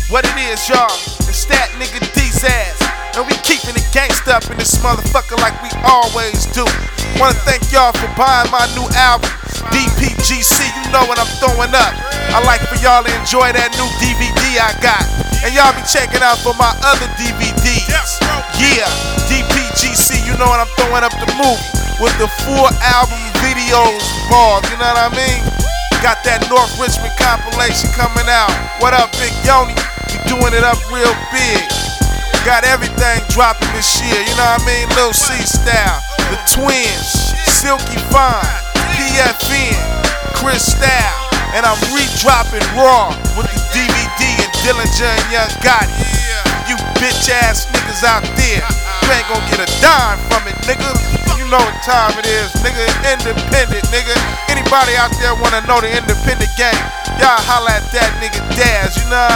What it is, y'all, it's that nigga D's ass. And we keeping it gangsta up in this motherfucker like we always do. Wanna thank y'all for buying my new album, DPGC, you know what I'm throwing up. I like for y'all to enjoy that new DVD I got. And y'all be checking out for my other DVDs. Yeah, DPGC, you know what I'm throwing up the movie with the full album videos involved, you know what I mean? Got that North Richmond compilation coming out. What up, Big Yoni? We doing it up real big. Got everything dropping this year, you know what I mean? Lil C Style, The Twins, Silky Fine, PFN, Chris Style. And I'm re-dropping Raw with the DVD and Dillinger and Young Gotti. You bitch ass niggas out there, you ain't gonna get a dime from it, nigga. You know what time it is, nigga. Independent, nigga. Anybody out there wanna know the independent game, y'all holla at that nigga Daz, you know what I mean?